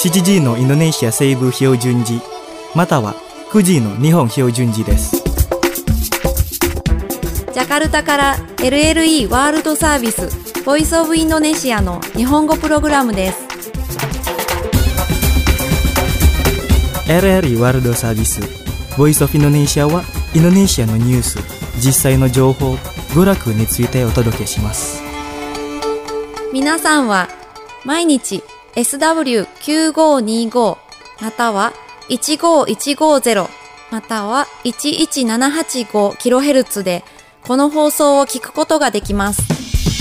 7時のインドネシア西部標準時または9時の日本標準時です。 ジャカルタから LLE ワールドサービスボイスオブインドネシアの日本語プログラムです。 LLE ワールドサービスボイスオブインドネシアはインドネシアのニュース、実際の情報、娯楽についてお届けします。 皆さんは毎日 SW9525 または15150または 11785kHz でこの放送を聞くことができます。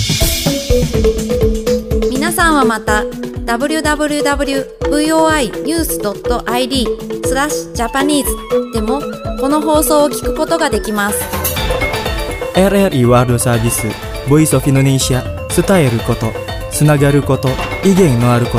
皆さんはまた www.voinews.id/Japanese でもこの放送を聞くことができます。 LLE ワールドサービスボイスオブインドネシア、伝えること、つながること、意見のあること。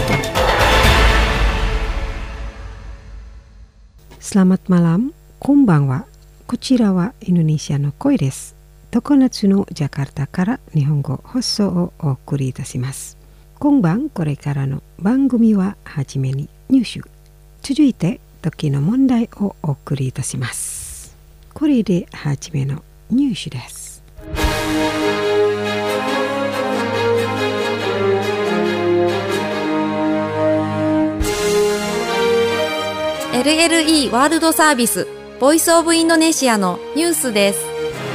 Selamat malam、こんばんは。こちらはインドネシアの声です。常夏のジャカルタから日本語放送をお送りいたします。今晩これからの番組ははじめにニュース、続いて時の問題をお送りいたします。これではじめのニュースです。 LLE ワールドサービスボイスオブインドネシアのニュースです。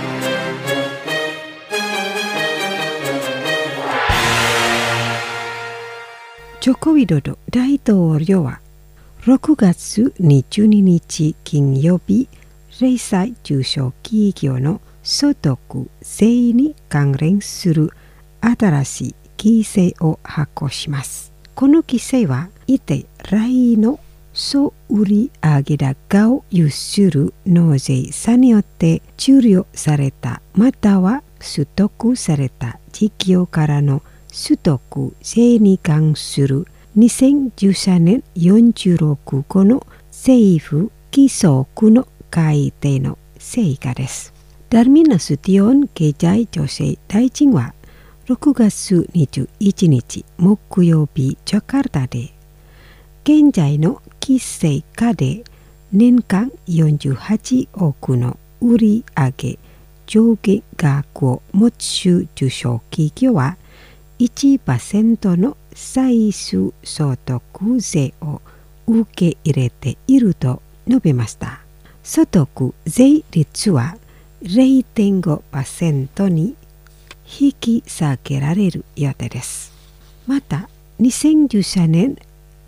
ジョコウィドド大統領は6月22日金曜日、零細中小企業の所得税に関連する新しい規制を発行します。この規制は一定来の総売上高を有する納税者によって注入されたまたは取得された事業からの取得税に関する2013年46号の政府規則の改定の成果です。ダルミナスティオン経済女性大臣は6月21日木曜日ジャカルタで現在の規制下で年間48億の売上上限額を持つ中小企業は 1% の最終所得税を受け入れていると述べました。所得税率は 0.5% に引き下げられる予定です。また2013年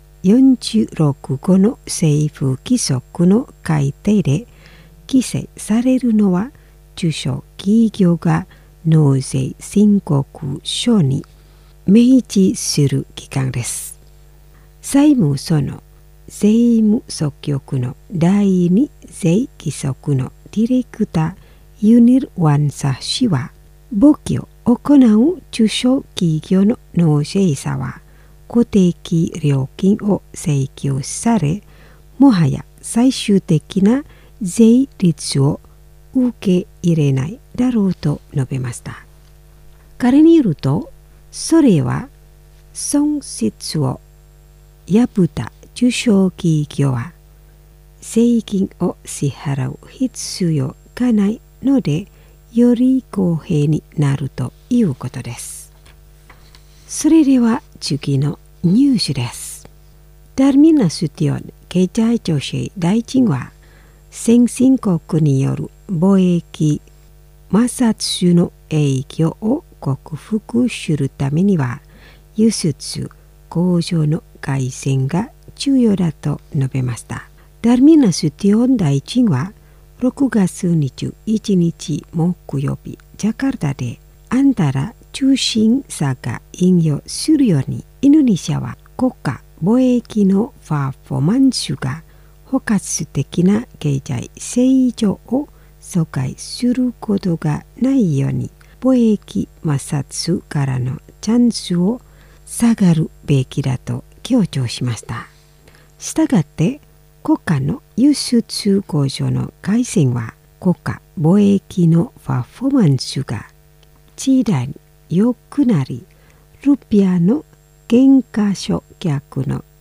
46号の政府規則の改定で規制されるのは中小企業が納税申告書に明示する期間です。財務省の税務総局の第2税規則のディレクターユニル・ワンサ氏は簿記を行う中小企業の納税者は固定料金を請求され、もはや最終的な税率を受け入れないだろうと述べました。彼によると、それは損失を破った中小企業は税金を支払う必要がないので、より公平になるということです。それでは次のニュースです。ダルミナスティオン経済女性大臣は先進国による貿易摩擦の影響を克服するためには輸出工場の改善が重要だと述べました。ダルミナスティオン大臣は6月21日木曜日ジャカルタでアンタラ中心差が引用するようにインドネシアは国家貿易のパフォーマンスが包括的な経済成長を阻害することがないように貿易摩擦からのチャンスを下がるべきだと強調しました。したがって国家の輸出工場の改善は国家貿易のパフォーマンスが次第に良くなり、ルピアの原価償却の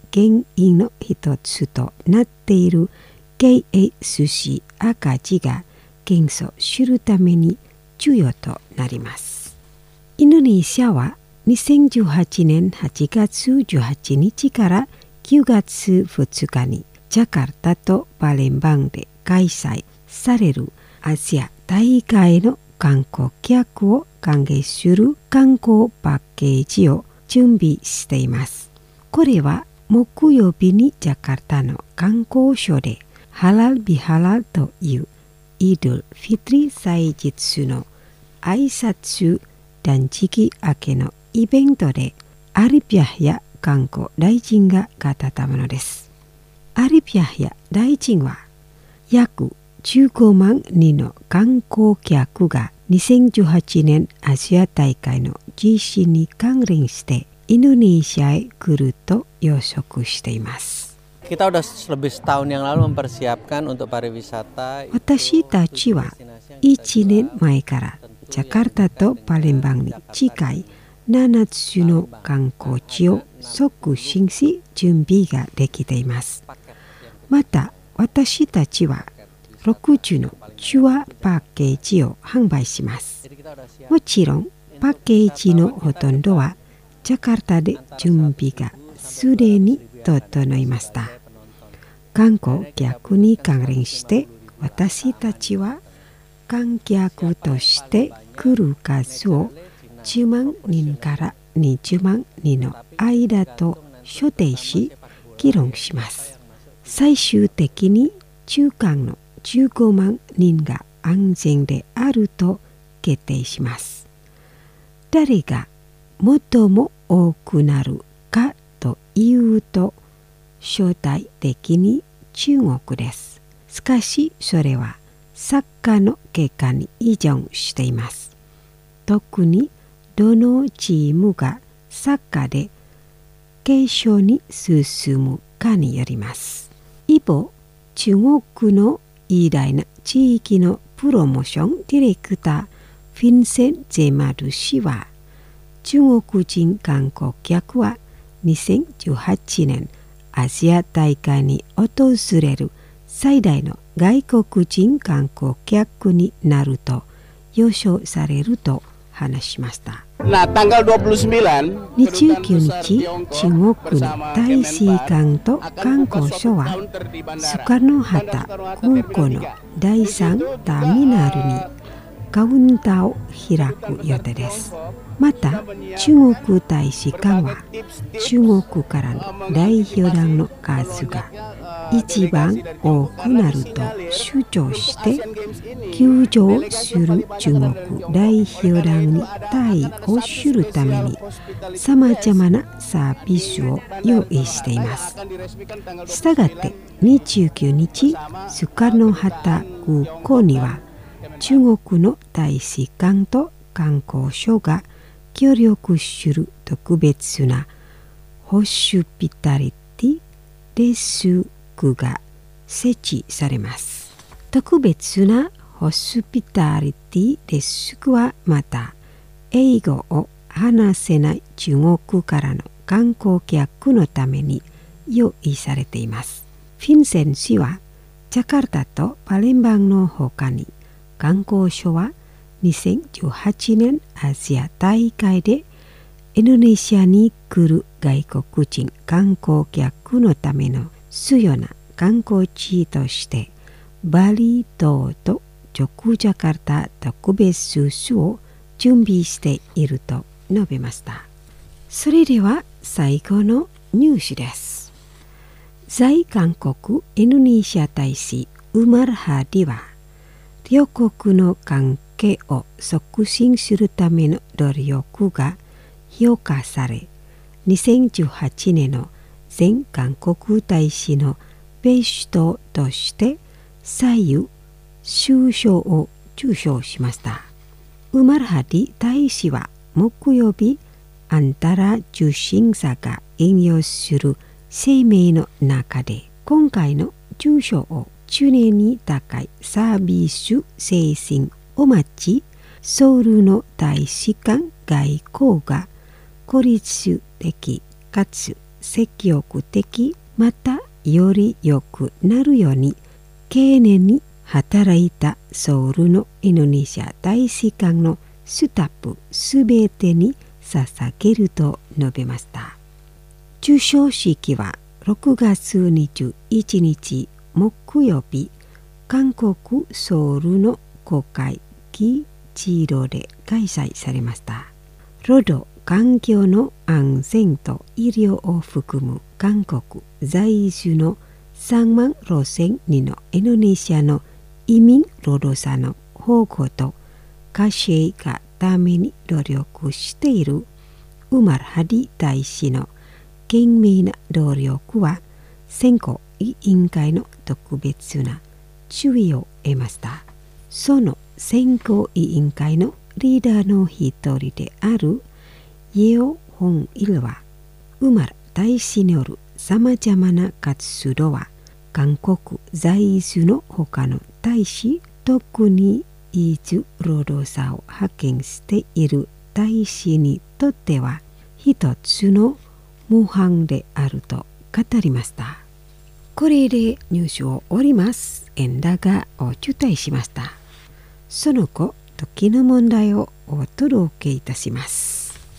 原因の一つとなっている経営数字赤字が原則を知るために重要となります。インドネシアは2018年8月18日から9月2日にジャカルタとパレンバンで開催されるアジア大会の観光客を歓迎する観光パッケージを準備しています。これは木曜日にジャカルタの観光所でハラルビハラルというイードルフィトリ祭日の挨拶断食明けのイベントでアリピャヒヤ観光大臣が語ったものです。アリピャヒヤ大臣は約15万人の観光客が2018年アジア大会の実施に関連してインドネシアへ来ると予測しています。 Kita udah lebih setahun yang lalu mempersiapkan untuk pariwisata. 私たちは1年前からジャカルタとパレンバンに近い7つの観光地を促進し準備ができています。また私たちは60のツアーパッケージを販売します。もちろんパッケージのほとんどはジャカルタで準備がすでに整いました。観光客に関連して私たちは観客として来る数を10万人から20万人の間と所定し議論します。最終的に中間の15万人が安全であると決定します。誰が最も多くなるかというと相対的に中国です。しかしそれはサッカーの結果に依存しています。特にどのチームがサッカーで決勝に進むかによります。一方、中国の偉大な地域のプロモーションディレクターフィンセン・ゼマル氏は中国人観光客は2018年アジア大会に訪れる最大の外国人観光客になると予想されると話しました。29日、中国の大使館と観光省はスカノハタ空港の第3ターミナルにカウンターを開く予定です。また中国大使館は中国からの代表団の数が一番多くなると主張して救助する中国代表団に対応するためにさまざまなサービスを用意しています。したがって29日スカノハタ空港には中国の大使館と観光省が協力する特別なホスピタリティデスクが設置されます。特別なホスピタリティデスクはまた英語を話せない中国からの観光客のために用意されています。フィンセン氏はジャカルタとパレンバンの他に観光省は2018年アジア大会でインドネシアに来る外国人観光客のための主要な観光地としてバリ島とジョクジャカルタ特別州を準備していると述べました。それでは最後のニュースです。在韓国インドネシア大使ウマル・ハディは両国の関係を促進するための努力が評価され、2018年の全韓国大使のベストとして最優秀賞を受賞しました。ウマル・ハディ大使は木曜日、あんたら受信者が引用する声明の中で、今回の受賞を常に高いサービス精神を持ち、ソウルの大使館外交が効率的かつ積極的またより良くなるように丁寧に働いたソウルのインドネシア大使館のスタッフすべてに捧げると述べました。授賞式は6月21日木曜日、韓国ソウルの国会議事堂で開催されました。労働環境の安全と医療を含む韓国在住の3万6,000人のインドネシアの移民労働者の保護と稼がために努力しているウマル・ハディ大使の懸命な努力は選考委員会の特別な注意を得ました。その選考委員会のリーダーの一人であるイェオ・ホンイルは、ウマル大使によるさまざまな活動は韓国在住の他の大使、特に移住労働者を派遣している大使にとっては一つの模範であると語りました。これでニュースを終わります。円高を中退しました。その後、時の問題をお届けいたします。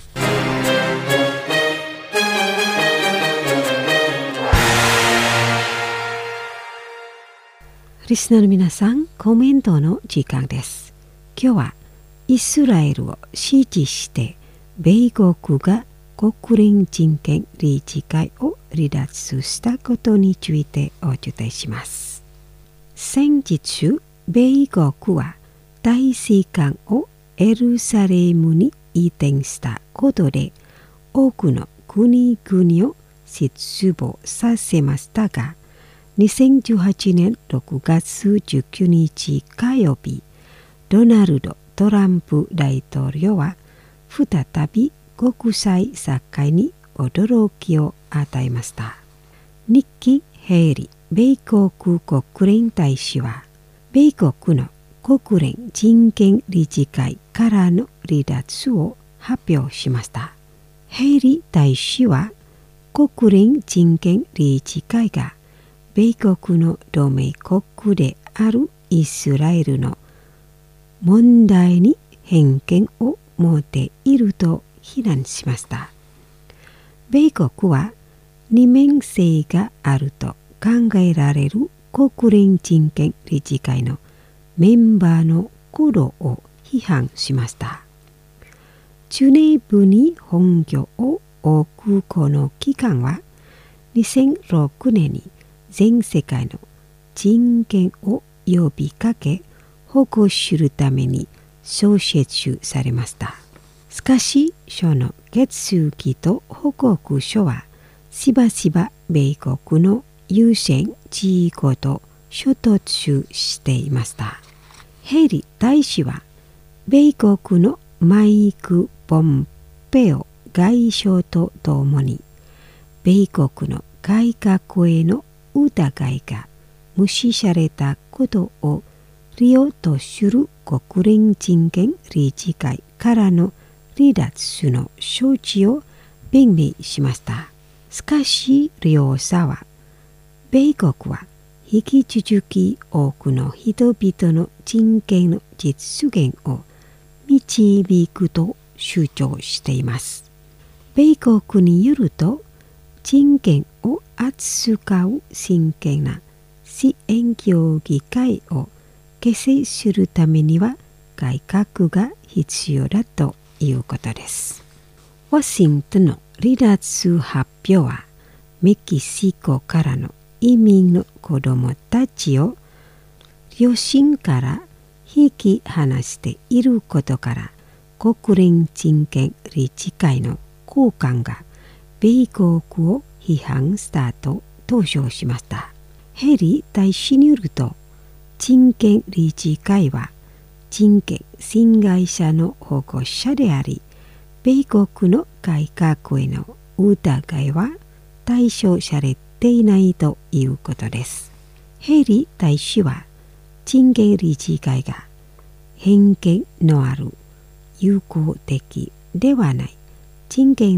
リスナーの皆さん、コメントの時間です。今日はイスラエルを支持して米国が国連人権理事会を離脱したことについてお伝えします。先日、米国は大使館をエルサレムに移転したことで多くの国々を失望させましたが、2018年6月19日火曜日、ドナルド・トランプ大統領は再び国際社会に驚きを与えました。ニッキー・ヘイリー米国国連大使は、米国の国連人権理事会からの離脱を発表しました。ヘイリー大使は、国連人権理事会が米国の同盟国であるイスラエルの問題に偏見を持っていると非難しました。米国は二面性があると考えられる国連人権理事会のメンバーの行動を批判しました。ジュネーブに本拠を置くこの機関は、2006年に全世界の人権を呼びかけ保護するために創設されました。しかし、その決議と報告書はしばしば米国の優先事項と衝突していました。ヘイリー大使は、米国のマイク・ポンペオ外相とともに、米国の改革への疑いが無視されたことを理由とする国連人権理事会からの離脱の処置を弁明しました。しかし、両者は、米国は引き続き多くの人々の人権の実現を導くと主張しています。米国によると、人権を扱う真剣な支援協議会を結成するためには改革が必要だということです。ワシントンの離脱発表は、メキシコからの移民の子どもたちを両親から引き離していることから、国連人権理事会の高官が米国を批判したと投書しました。ヘイリー大使によると、人権理事会は人権侵害者の保護者であり、米国の改革への疑いは対象されていないということです。ヘイリー大使は、人権理事会が偏見のある友好的ではない人権の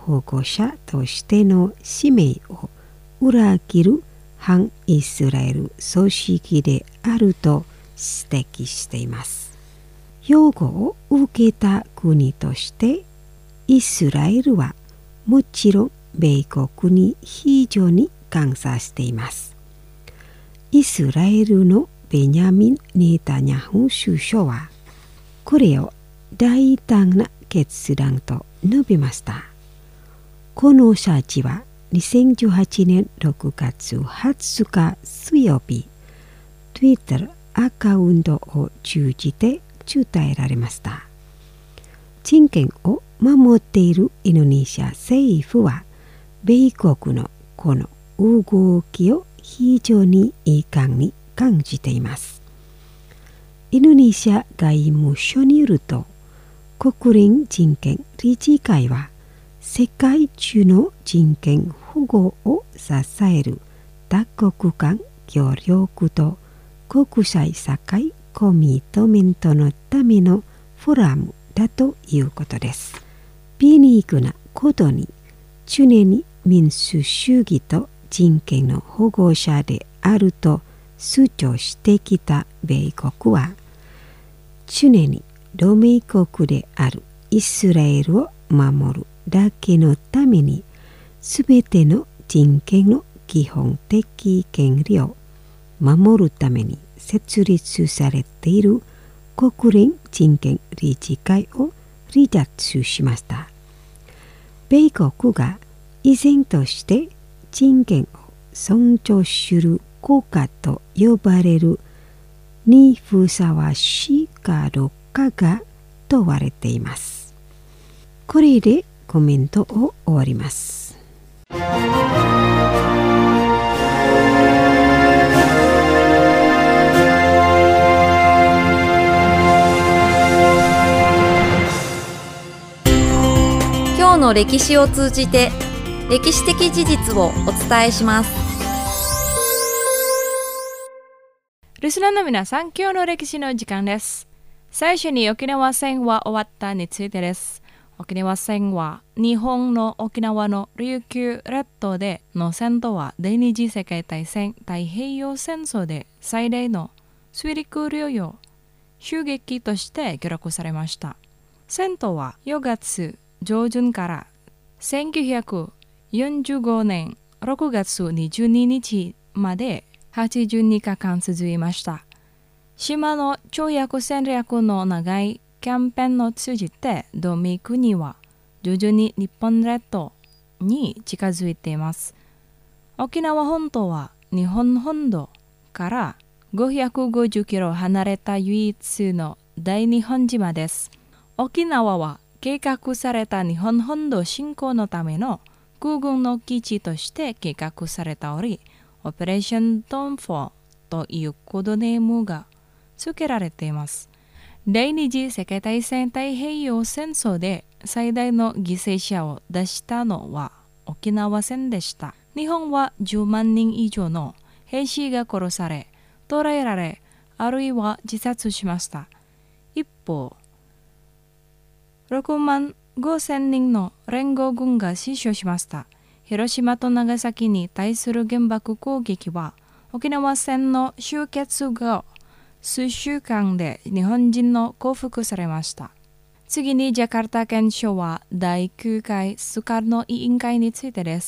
保護者としての使命を裏切る反イスラエル組織であると指摘しています。擁護を受けた国としてイスラエルはもちろん米国に非常に感謝しています。イスラエルのベニャミン・ネタニヤフ首相はこれを大胆な決断と述べました。このシャチは2018年6月20日水曜日、Twitter アカウントを通じて伝えられました。人権を守っているインドネシア政府は、米国のこの動きを非常に遺憾に感じています。インドネシア外務省によると、国連人権理事会は、世界中の人権保護を支える多国間協力と国際社会コミットメントのためのフォーラムだということです。皮肉なことに、常に民主主義と人権の保護者であると主張してきた米国は、常に同盟国であるイスラエルを守るだけのために、すべての人権の基本的権利を守るために設立されている国連人権理事会を離脱しました。米国が依然として人権を尊重する国家と呼ばれるにふさわしいかどうかが問われています。これでコメントを終わります。 今日の歴史を通じて歴史的事実をお伝えします。 リスナーの皆さん、今日の歴史の時間です。最初に沖縄戦は終わったについてです。沖縄戦は日本の沖縄の琉球列島での戦闘は第二次世界大戦太平洋戦争で最大の水陸両用襲撃として記録されました。戦闘は4月上旬から1945年6月22日まで82日間続きました。島の跳躍戦略の長いキャンペーンを通じて同盟国は徐々に日本列島に近づいています。沖縄本島は日本本土から550キロ離れた唯一の大日本島です。沖縄は計画された日本本土侵攻のための空軍の基地として計画されており、オペレーションドンフォーというコードネームが付けられています。第二次世界大戦太平洋戦争で最大の犠牲者を出したのは沖縄戦でした。日本は10万人以上の兵士が殺され、捕らえられ、あるいは自殺しました。一方、6万5千人の連合軍が死傷しました。広島と長崎に対する原爆攻撃は沖縄戦の終結後数週間で日本人の降伏されました。次にジャカルタ憲章は第9回スカルノ委員会についてです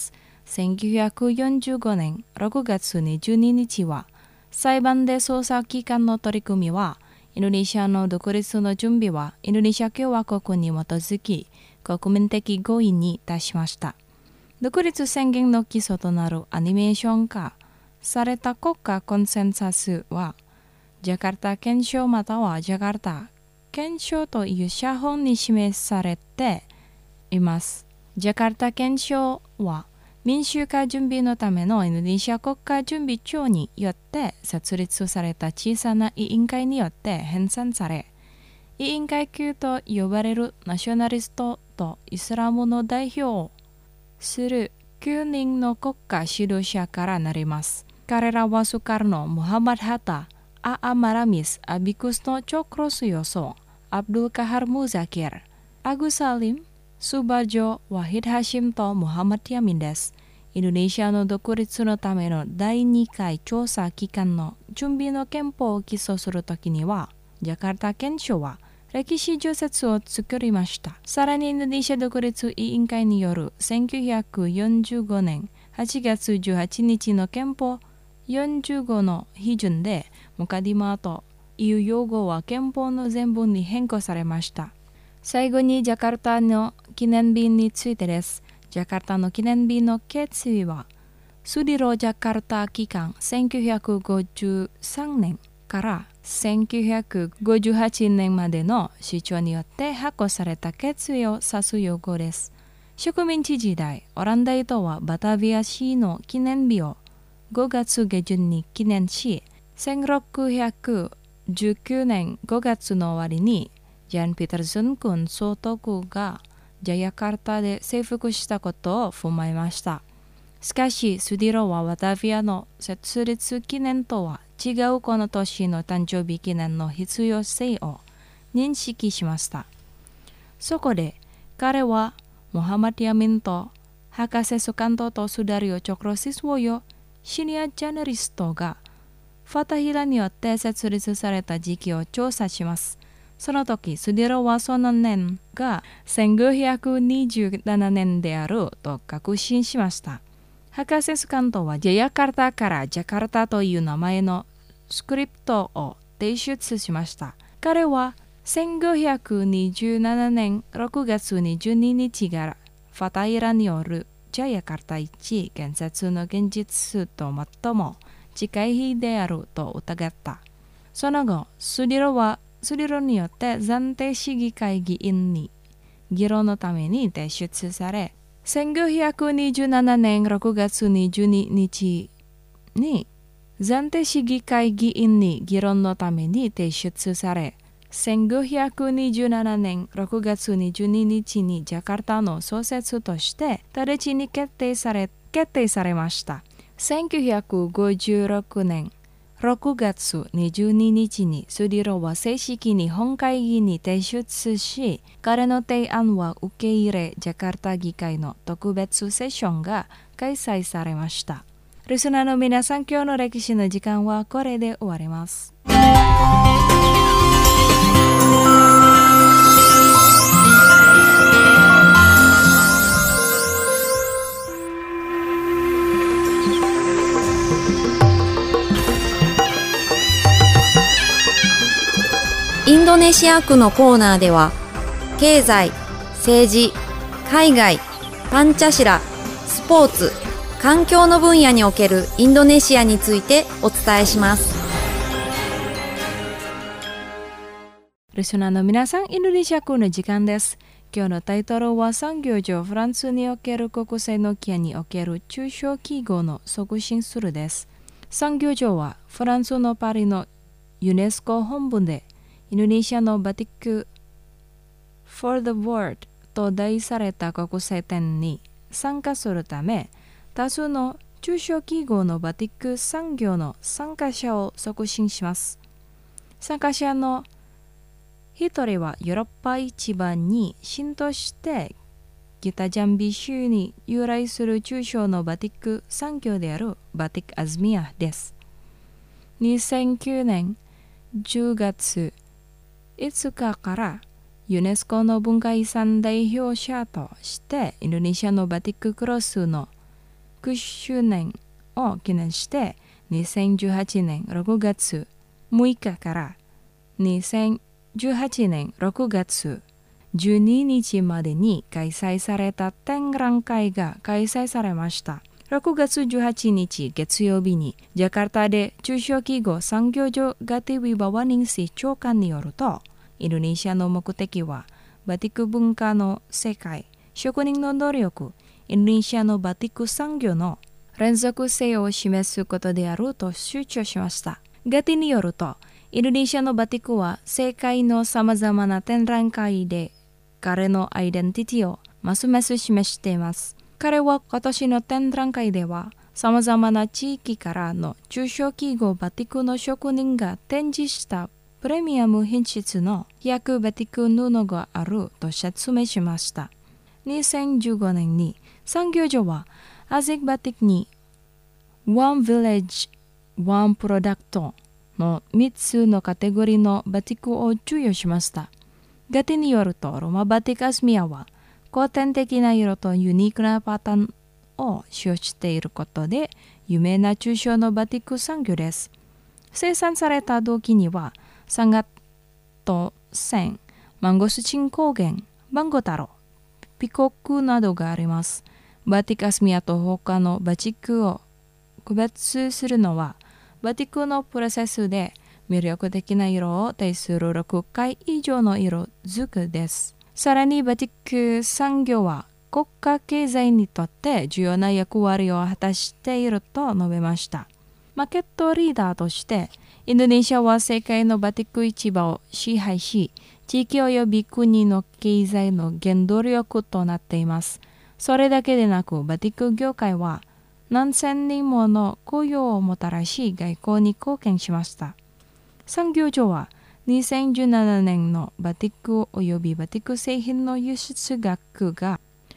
。1945年6月22日は裁判で捜査機関の取り組みはインドネシアの独立の準備はインドネシア共和国に基づき国民的合意に達しました。独立宣言の基礎となるアニメーション化された国家コンセンサスはジャカルタ憲章またはジャカルタ憲章という写本に示されています。ジャカルタ憲章は民主化準備のためのインドネシア国家準備庁によって設立された小さな委員会によって編纂され、委員会級と呼ばれるナショナリストとイスラムの代表をする9人の国家指導者からなります。彼らはスカルノ、ムハマド・ハタ、アア・マラミス、アビクスノ・チョクロスヨソ、アブドゥル・カハル・ムザキル、アグ・サリム、 Subarjo Wahid Hashimとムハマディアミンです。インドネシアの独立のための第2回調査機関の準備の憲法を起草するときには、ジャカルタ憲章は歴史除説を作りました。さらにインドネシア独立委員会による1945年8月18日の憲法45の批准で、ムカディマという用語は憲法の全文に変更されました。最後にジャカルタの記念日についてです。ジャカルタの記念日の決意は、スディロジャカルタ期間1953年から1958年までの市長によって発行された決意を指す用語です。植民地時代、オランダ島はバタビア市の記念日を5月下旬に記念し、1619年5月の終わりに、ジャン・ピタルソン軍総督がジャヤカルタで征服したことを踏まえました。しかし、スディロはバタビアの設立記念とは違うこの年の誕生日記念の必要性を認識しました。そこで、彼はムハマディアミンと博士スカントとスダリオ・チョクロシスウォヨシニアジャーナリストがファタヒラによって設立された時期を調査します。その時、スディロはその年が1927年であると確信しました。博士スカントはジャヤカルタからジャカルタという名前のスクリプトを提出しました。彼は1927年6月22日からファタヒラによるジャヤカルタ1建設の現実と最も近い日であると疑った。その後、スディロによって暫定市議会議員に議論のために提出され、1927年6月22日に暫定市議会議員に議論のために提出され、1927年6月22日にジャカルタの創設として直ちに決定されました。1956年6月22日にスディロは正式に本会議に提出し、彼の提案は受け入れ、ジャカルタ議会の特別セッションが開催されました。リスナーの皆さん、今日の歴史の時間はこれで終わります。 インドネシア区のコーナーでは、経済、政治、海外、パンチャシラ、スポーツ、環境の分野におけるインドネシアについてお伝えします。 リスナーの皆さん、インドネシア区の時間です。今日のタイトルは産業上フランスにおける国際の機における中小企業の促進するです。産業上はフランスのパリのユネスコ本部でインドネシアのバティック for the World と題された国際展に参加するため、多数の中小企業のバティック産業の参加者を促進します。参加者の一人はヨーロッパ市場に浸透してギタジャンビ州に由来する中小のバティック産業であるバティックアズミアです。2009年10月5日からユネスコの文化遺産代表者としてインドネシアのバティッククロスの9周年を記念して2018年6月6日から2018年6月12日までに開催された展覧会が開催されました。6月18日月曜日にジャカルタで中小企業産業上ガティビバワニンシ長官によると、インドネシアの目的はバティック文化の世界、職人の努力、インドネシアのバティック産業の連続性を示すことであると主張しました。ガティによると、インドネシアのバティックは世界のさまざまな展覧会で彼のアイデンティティをますます示しています。彼は今年の展覧会ではさまざまな地域からの中小企業バティックの職人が展示したプレミアム品質の100バティック布があると説明しました。 2015年に産業省はアジックバティックに One Village, One Product の3つのカテゴリーのバティックを授与しました。ガティによるとロマバティックアスミアは古典的な色とユニークなパターンを使用していることで有名な中小のバティック産業です。生産された土器にはサンガット線、マンゴスチン高原、バンゴタロ、ピコックなどがあります。バティックアスミアと他のバティックを区別するのは、バティックのプロセスで魅力的な色を呈する6回以上の色づくです。さらにバティック産業は国家経済にとって重要な役割を果たしていると述べました。マーケットリーダーとして、インドネシアは世界のバティック市場を支配し、地域及び国の経済の原動力となっています。それだけでなく、バティック業界は何千人もの雇用をもたらし、外交に貢献しました。産業省は2017年のバティック及びバティック製品の輸出額が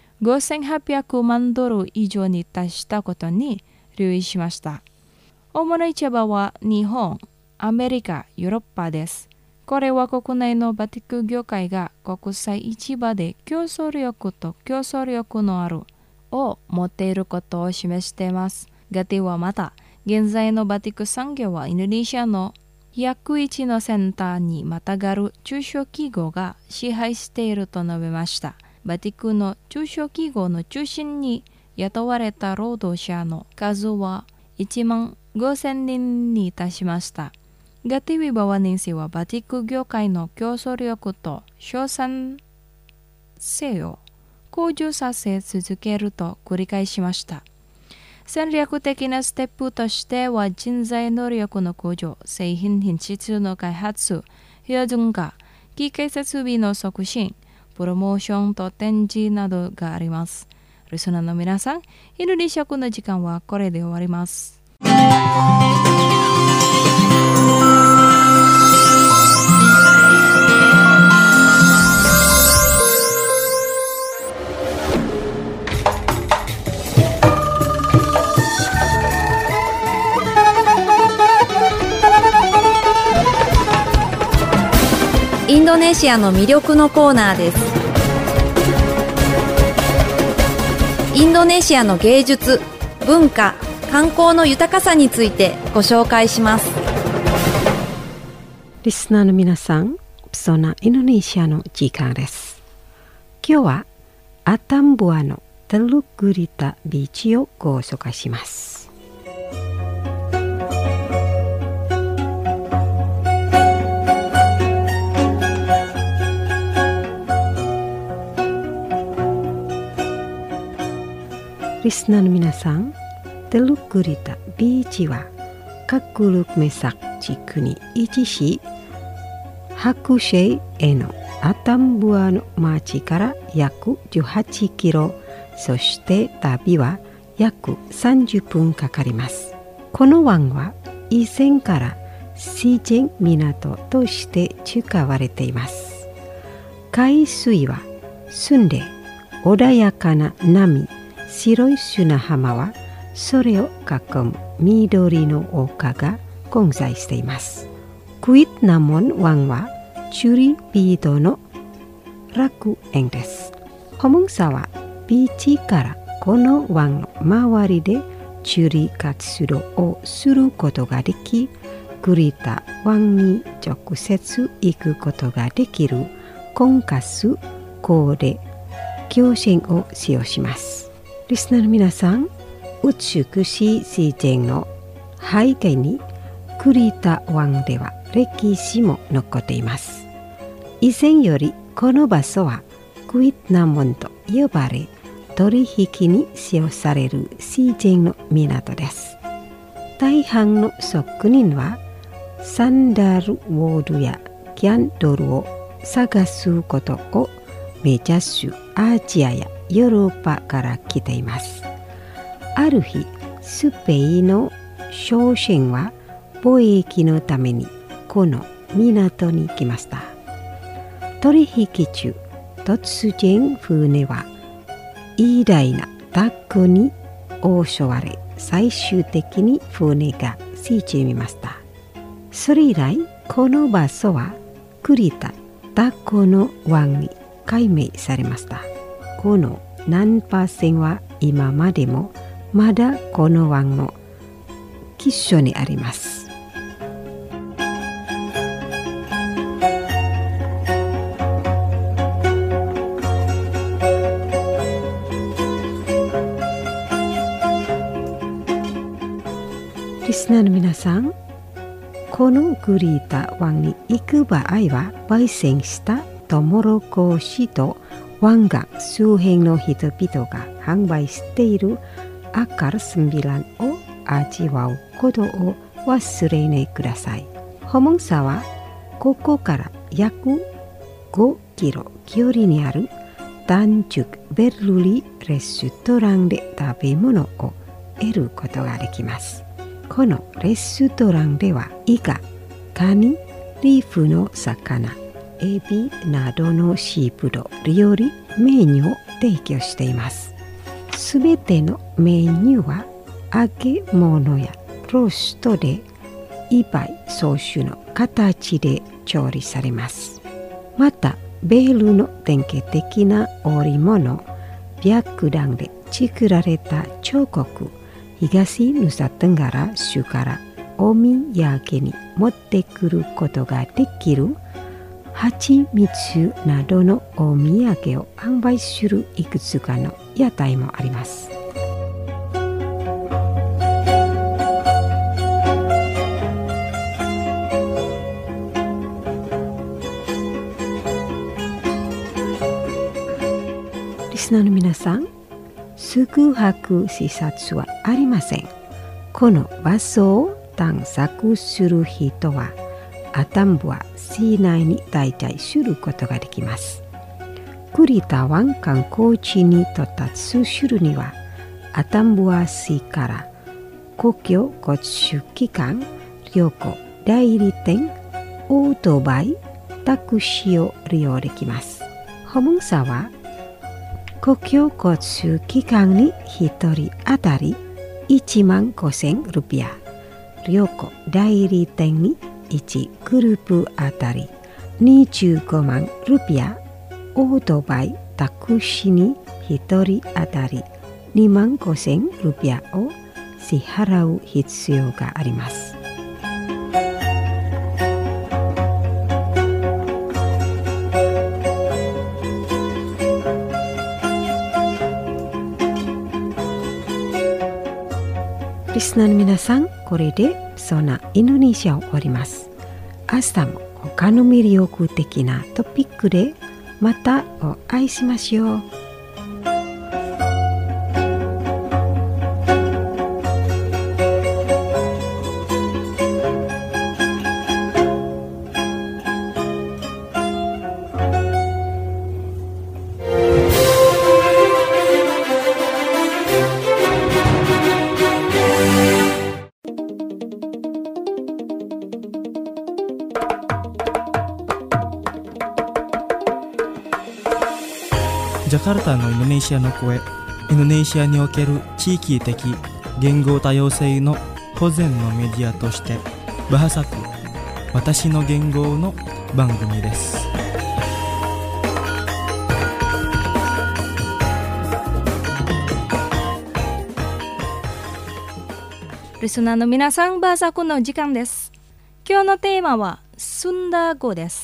5800万ドル以上に達したことに留意しました。主な市場は日本、アメリカ、ヨーロッパです。これは国内のバティック業界が国際市場で競争力のあるを持っていることを示しています。ガティはまた、現在のバティック産業はインドネシアの101のセンターにまたがる中小企業が支配していると述べました。バティックの中小企業の中心に雇われた労働者の数は1万5000人に達しました。ガティ・ウィバワニン氏はバティック業界の競争力と生産性を向上させ続けると繰り返しました。戦略的なステップとしては人材能力の向上、製品品質の開発、標準化、機械設備の促進、プロモーションと展示などがあります。リスナーの皆さん、インドネシア語の時間はこれで終わります。 インドネシアの魅力のコーナーです。インドネシアの芸術、文化、観光の豊かさについてご紹介します。 リスナーの皆さん、プソナインドネシアの時間です。今日はアタンブアのテルグリタビーチをご紹介します。リスナーの皆さん、テルグリタビーチはカクルクメサク地区に位置し、ハクシェイへのアタンブアの町から約18キロ、そして旅は約30分かかります。この湾は以前からシージェン港として使われています。海水は澄んで穏やかな波、白い砂浜はそれを囲む緑の丘が混在しています。クイッナモン湾はチュリビードの楽園です。ホモンサはビーチからこの湾の周りでチュリ活動をすることができ、グリタ湾に直接行くことができるコンカス港で橋線を使用します。リスナーの皆さん、美しい自然の背景にグリタ湾では歴史も残っています。以前よりこの場所はクイッナモンと呼ばれ、取引に使用される自然の港です。大半の職人はサンダルウォードやキャンドルを探すことを目指すアジアやヨーロッパから来ています。ある日、スペインの商船は貿易のためにこの港に来ました。取引中、突然船は偉大なタコに襲われ、最終的に船が沈みました。それ以来、この場所はクリタ・タコの湾に改名されました。このナンパ船は今までもまだこの湾の岸所にあります。リスナーの皆さん、このクリタ湾に行く場合は、焙煎したトウモロコシと湾岸周辺の人々が販売しているアカル9を味わうことを忘れないください。ホモンサはここから約5キロ距離にあるダンチュクベルリレストランで食べ物を得ることができます。このレストランではイカ、カニ、リーフの魚、エビなどのシーフード料理メニューを提供しています。すべてのメニューは揚げ物やローストで一杯総種の形で調理されます。またベールの典型的な織物、白檀で作られた彫刻、東ヌサテンガラ州からお土産に持ってくることができる蜂蜜などのお土産を販売するいくつかの屋台もあります。リスナーの皆さん、宿泊視察はありません。この場所を探索する人はアタンブア市内に滞在することができます。クリタ湾観光地に到達するにはアタンブア市から公共交通機関、旅行代理店、オートバイ、タクシーを利用できます。ホモンサは公共交通機関に1人当たり15,000ルピア、旅行代理店に1グループ当たり25万ルピア、オートバイ、タクシーに1人当たり25,000ルピアを支払う必要があります。リスナーの皆さん、これでそんなインドネシアを終わります。明日も他の魅力的なトピックでまたお会いしましょう。 ジャカルタのインドネシアの声、インドネシアにおける地域的言語多様性の保全のメディアとしてバハサク、私の言語の番組です。 リスナーの皆さん、バハサクの時間です。今日のテーマはスンダ語です。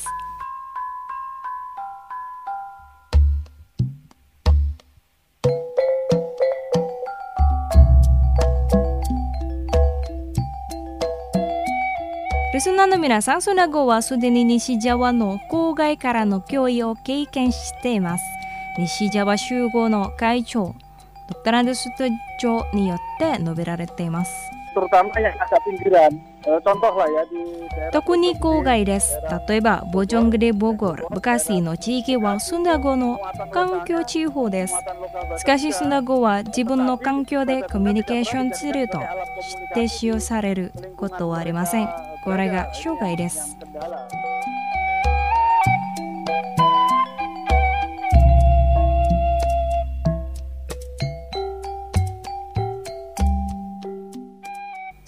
リスナーの皆さん、スンダ語はすでに西ジャワの郊外からの教育を経験しています。西ジャワ集合の会長、ドクターランドスト長によって述べられています。特に郊外です。例えば、ボジョングレ・ボゴル、ブカシーの地域はスンダ語の環境地方です。しかし、スンダ語は自分の環境でコミュニケーションツールとして使用されることはありません。これが障害です。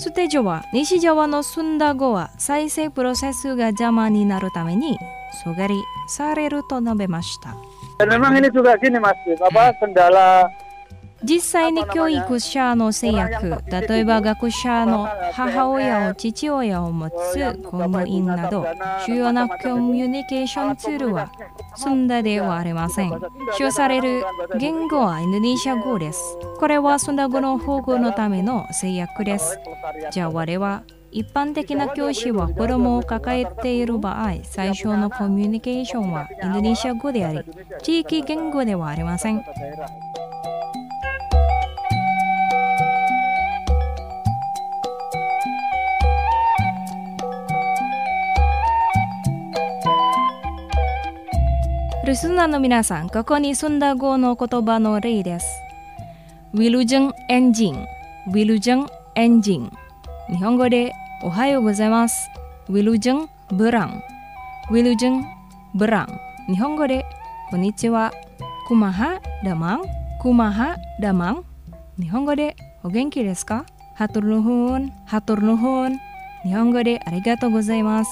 ステージは西側の済んだ後は再生プロセスが邪魔になるためにそがりされると述べました。 Memang ini juga gini Mas, kendala 実際に教育者の制約、例えば学者の母親を父親を持つ公務員など主要なコミュニケーションツールは済んだではありません。使用される言語はインドネシア語です。これは済んだ語の保護のための制約です。じゃあ我は一般的な教師は子供を抱えている場合、最初のコミュニケーションはインドネシア語であり、地域言語ではありません。リスナーの皆さん、ここに済んだ語の言葉の例です。Wilujeng Enjing、Wilujeng Enjing。日本語でおはようございます。Wilujeng Berang、Wilujeng Berang。日本語でこんにちは。Kumaha Damang、Kumaha Damang。日本語でお元気ですか？Hatur nuhun、Hatur nuhun。日本語でありがとうございます。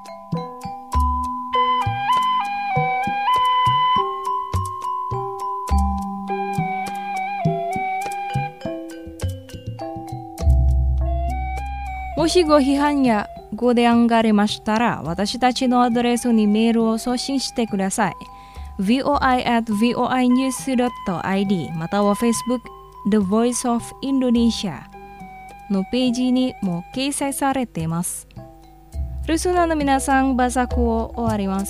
もしご批判やご提案がありましたら、私たちのアドレスにメールを送信してください。voi@voinews.id または Facebook The Voice of Indonesia のページにも掲載されています。リスナーの皆さん、バサクを終わります。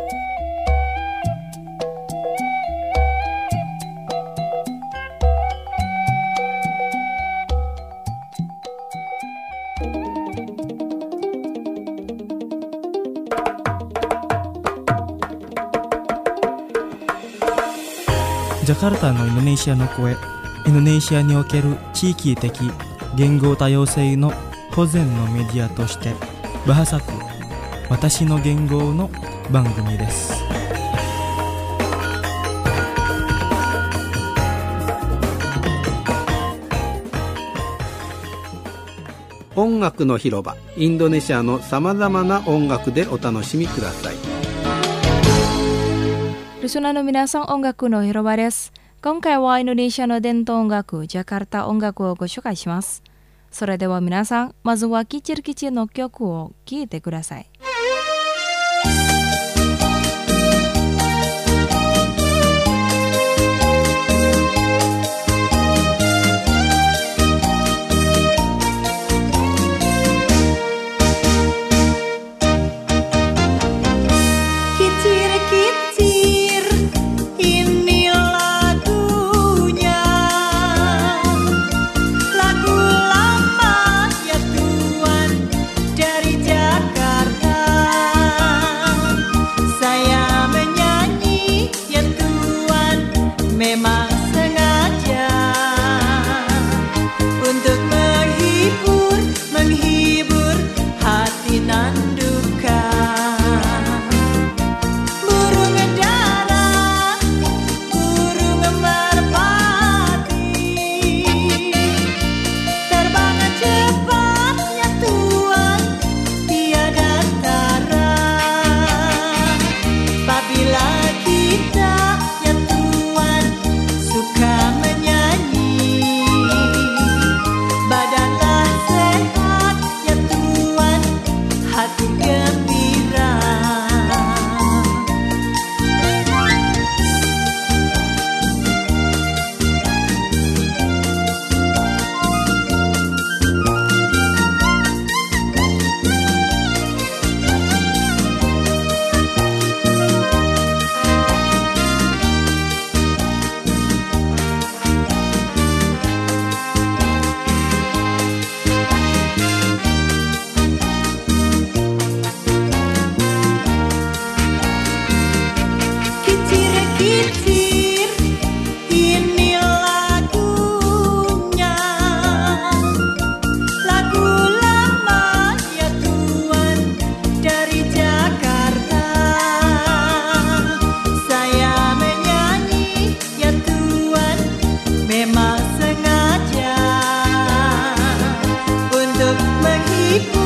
ジャカルタのインドネシアの声、インドネシアにおける地域的言語多様性の保全のメディアとしてバハサク、私の言語の番組です。 音楽の広場、インドネシアのさまざまな音楽でお楽しみください。 リスナーの皆さん、音楽の広場です。今回はインドネシアの伝統音楽、ジャカルタ音楽をご紹介します。それでは皆さん、まずはキチルキチの曲を聴いてください。 Jakarta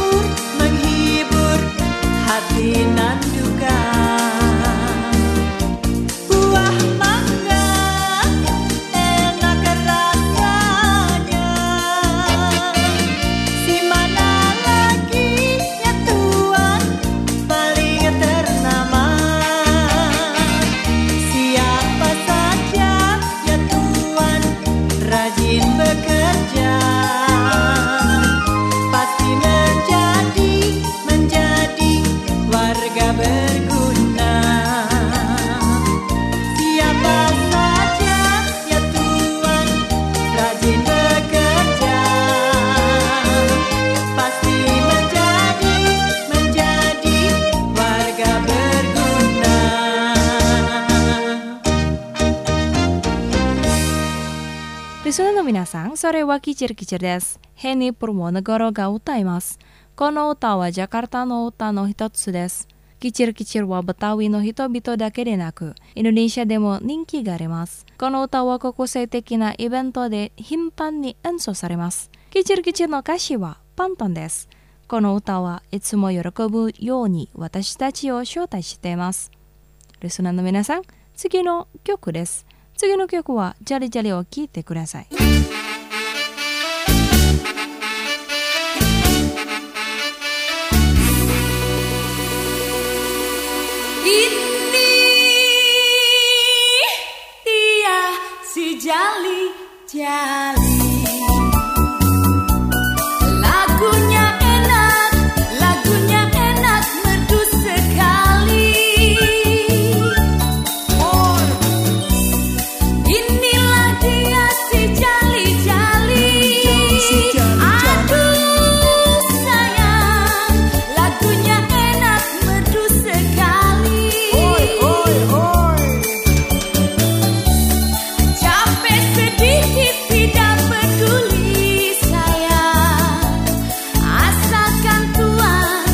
menghibur hati nan duka. Buah mangga enak rasanya, si mana lagi ya Tuhan paling ternama. Siapa saja ya Tuhan rajin bekerja, pasti menjadi warga berguna. Siapa saja ya Tuhan rajin bekerja, pasti menjadi warga berguna. Listenerの皆さん、それはキチルキチルです。ヘニプロモネゴロが歌います。この歌はジャカルタの歌の一つです。キチルキチルはBetawiの人々だけでなく、インドネシアでも人気があります。この歌は国際的なイベントで頻繁に演奏されます。キチルキチルの歌詞はパントンです。この歌はいつも喜ぶように私たちを招待しています。リスナーの皆さん、次の曲です。次の曲はジャリジャリを聴いてください。 Ini dia si jali-jali, lagunya enak merdu sekali. Oh, inilah dia si jali-jali. Aduh sayang, lagunya enak merdu sekali. Capek sedikit tidak peduli sayang, asalkan Tuhan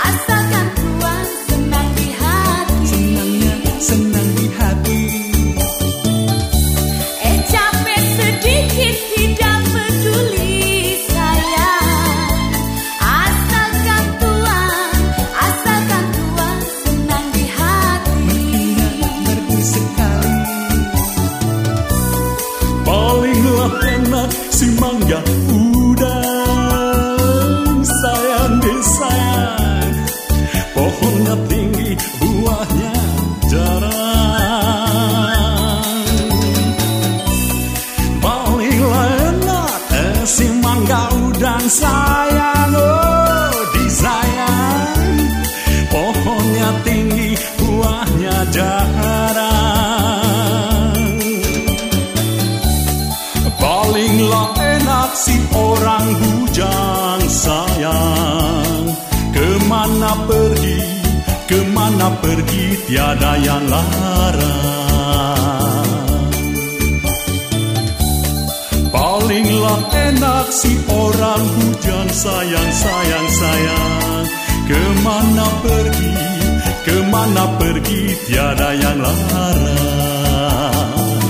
senang di hati. Senang di hati. Capek sedikit tidak peduli sayang, asalkan Tuhan senang di hati. Merdu sekali. Palinglah enak si mangga udang, sayang deh sayang. Pohonnya tinggi, buahnya jarang. Palinglah enak si mangga udang, sayang, oh disayang. Pohonnya tinggi, buahnya jarang. Palinglah enak si orang bujang, sayang. Kemana pergi tiada yang larang. Palinglah enak si orang bujang, sayang, sayang, sayang. Kemana pergi tiada yang larang.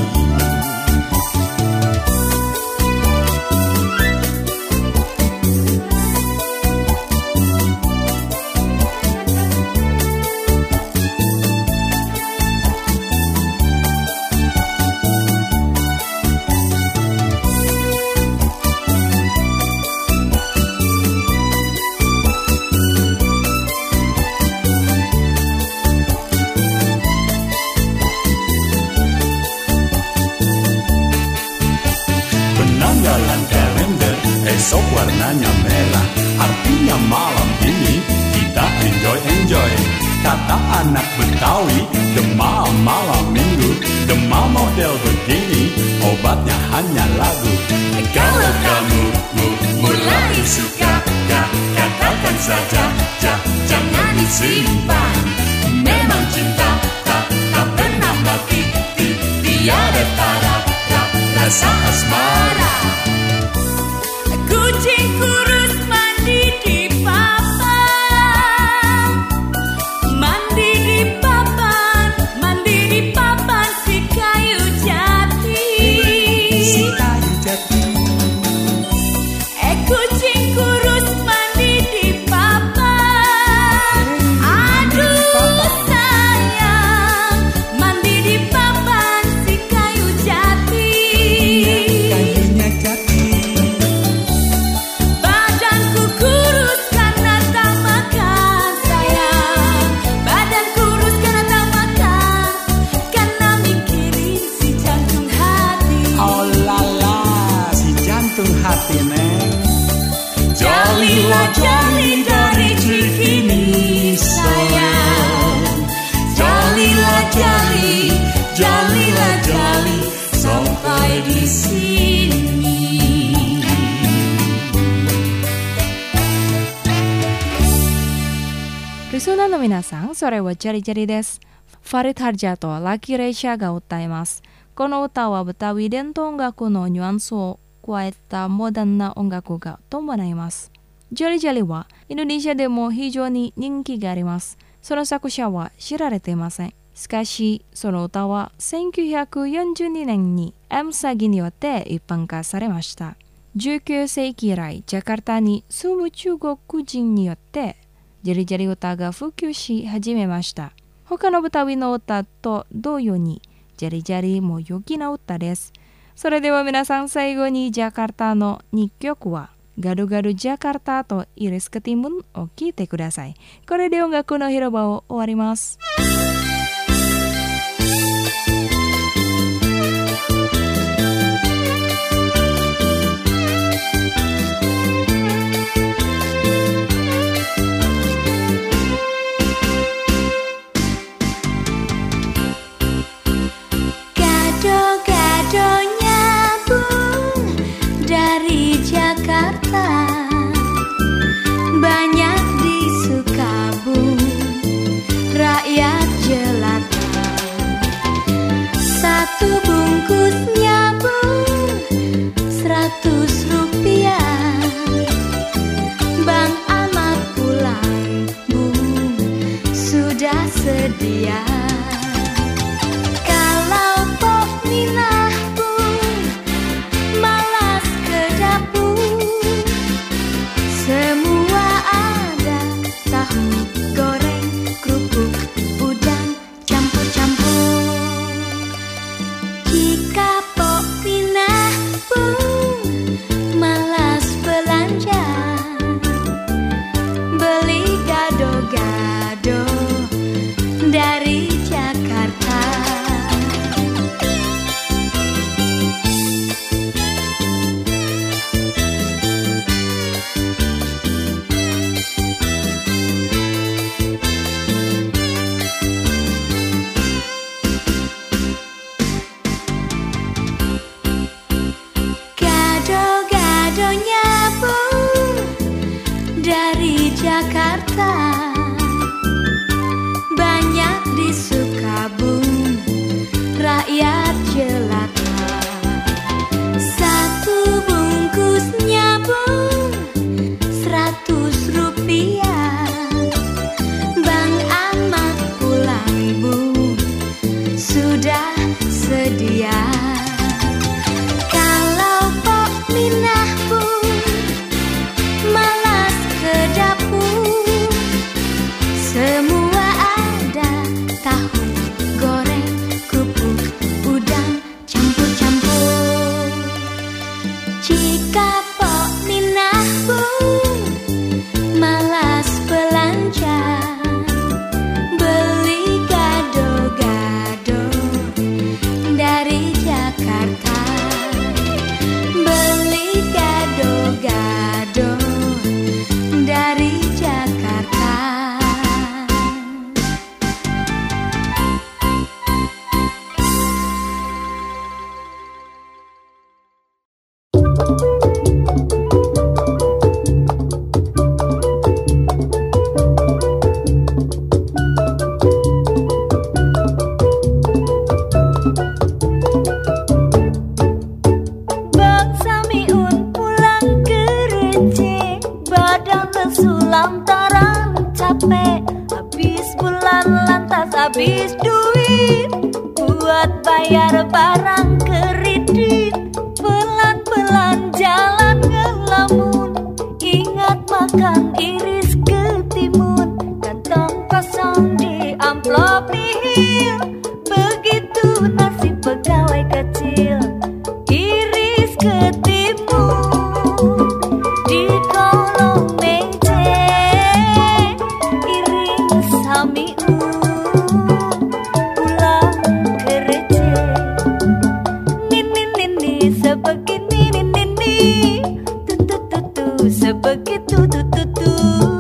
Penanggalan kalender, esok warnanya merah. Artinya malam ini kita enjoy. Kata anak Betawi, demam malam minggu. Demam model begini, obatnya hanya lagu. Kalau kamu mulai suka, katakan saja, jangan disimpan. Memang cinta tak pernah mati, tiada tara rasa asmara. Kucing kurus mandi di papan, mandi di papan si kayu jati. Kucing kurus mandi di papan. リスナーの皆さん、それはジャリジャリです。ファリッド・ハルジャとラキレイシャが歌います。この歌はブタウィ伝統音楽のニュアンスを加えたモダンな音楽が伴います。ジャリジャリはインドネシアでも非常に人気があります。その作者は知られていません。しかし、その歌は1942年にMサギによって一般化されました。19世紀以来、ジャカルタに住む中国人によってジャリジャリ歌が普及し始めました。他のブタウィの歌と同様に、ジャリジャリも陽気な歌です。それでは皆さん、最後にジャカルタの2曲はガルガルジャカルタとイリスケティムンを聴いてください。これで音楽の広場を終わります。 Habis duit buat bayar barang kredit, pelan-pelan jalan ngelamun, ingat makan iris ketimun, kantong kosong di amplop nihil, begitu nasib pegawai kecil. Iris ketimun di kolong meja, iring samiun begitu tutu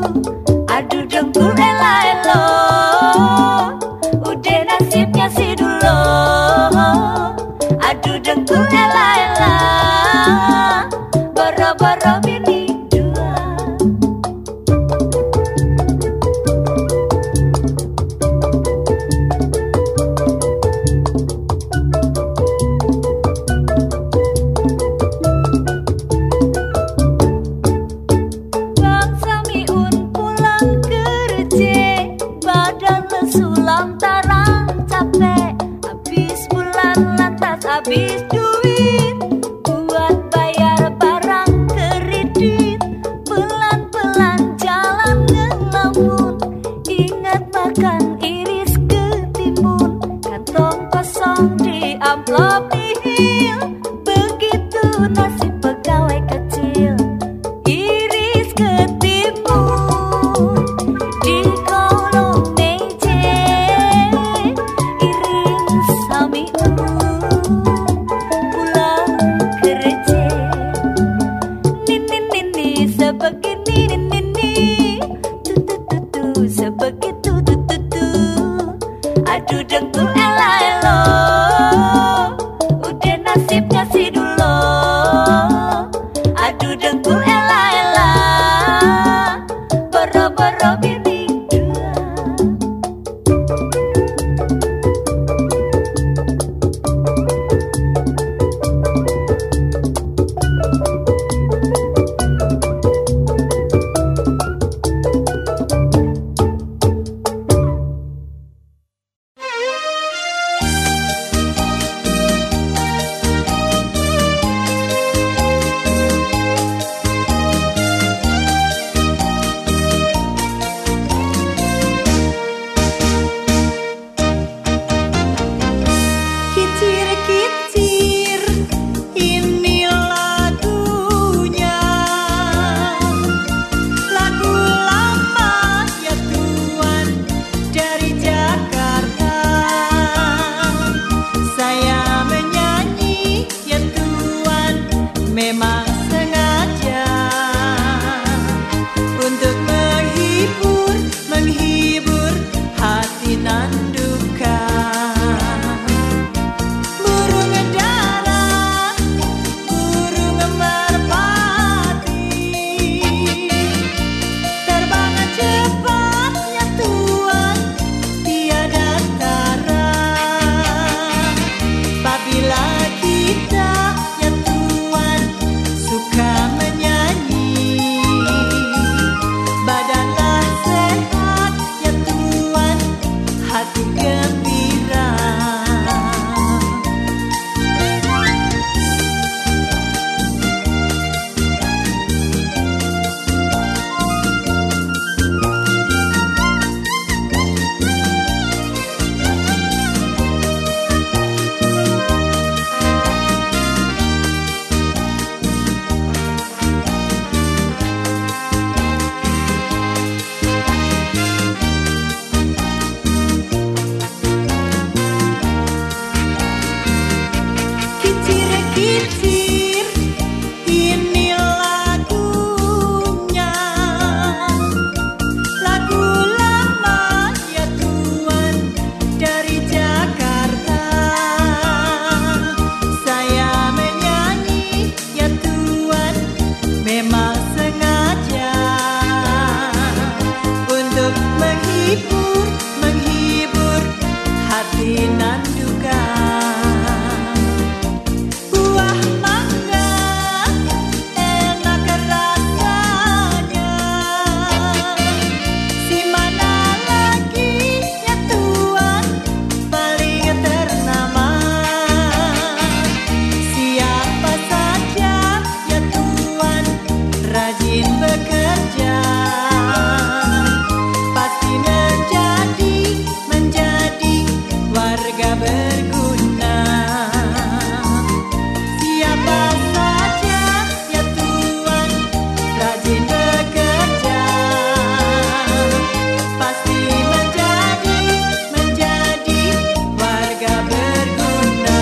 menghibur hati nan duka. Buah mangga enak rasanya, si mana lagi ya Tuhan paling ternama. Siapa saja ya Tuhan rajin bekerja, pasti menjadi warga berguna. Siapa saja ya Tuhan rajin bekerja, pasti menjadi warga berguna.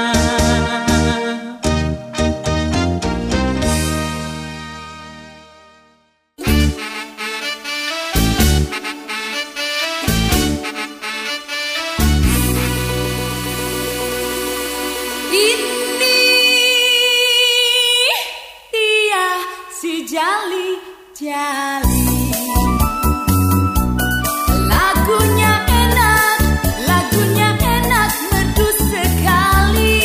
Ini dia si jali-jali, lagunya enak merdu sekali.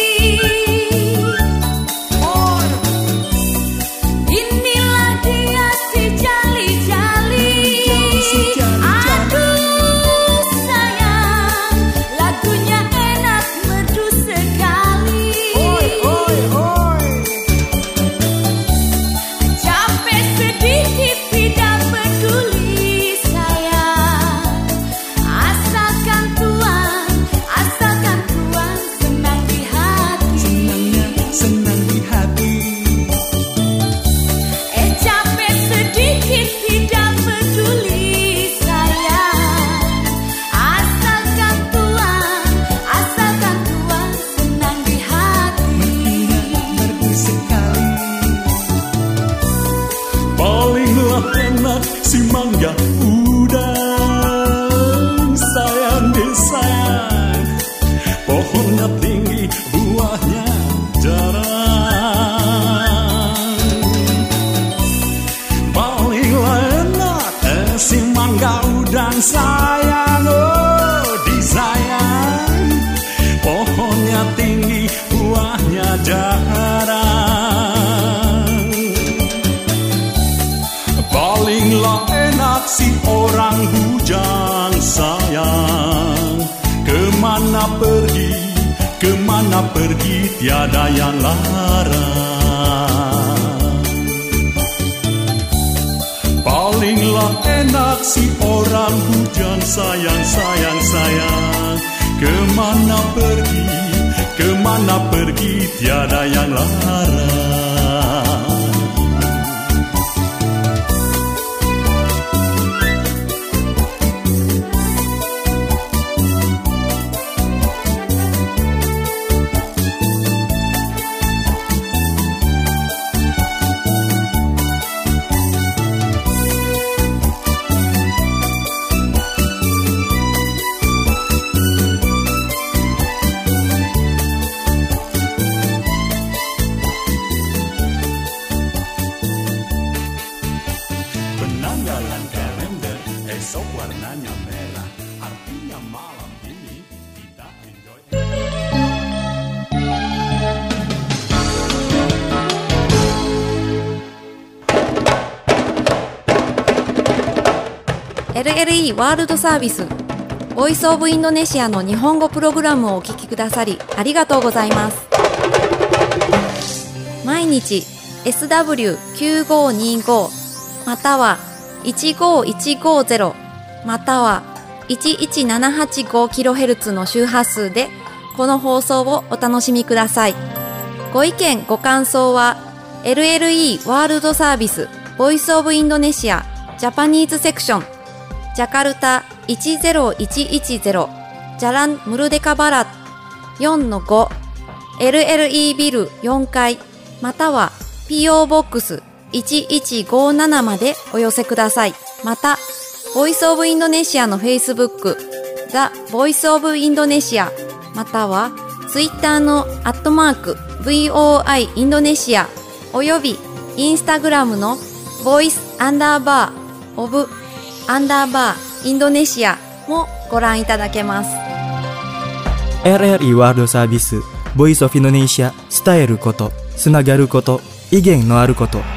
Inilah dia si jali-jali, aduh sayang, lagunya enak merdu sekali. Capek sedikit tidak peduli sayang, asalkan Tuhan senang di hati. Senang di hati. Capek sedikit tidak peduli sayang, asalkan Tuhan senang di hati. Merdu sekali. Palinglah enak si mangga udang, sayang deh sayang. Pohonnya tinggi, buahnya jarang. Palinglah enak si mangga udang, sayang, oh disayang. Pohonnya tinggi, buahnya jarang. Palinglah enak si orang bujang, sayang. Kemana pergi tiada yang larang. Palinglah enak si orang bujang, sayang. Kemana pergi tiada yang larang. Penanggalan kalender esok warnanya merah, artinya malam ini kita enjoy. LLE ワールドサービスボイスオブインドネシアの日本語プログラムをお聞きくださりありがとうございます。毎日 SW9525 または15150または 11785kHz の周波数でこの放送をお楽しみください。ご意見ご感想は LLE ワールドサービスボイスオブインドネシアジャパニーズセクションジャカルタ10110ジャランムルデカバラ 4-5 LLE ビル4階または PO ボックス1157までお寄せください。また、ボイスオブインドネシアの Facebook、The Voice of Indonesia、または Twitter の@VOI インドネシアおよび Instagram の Voice_of_Indonesia インドネシアもご覧いただけます。 RRI ワールドサービスボイスオフインドネシア、伝えること、つながること、威厳のあること。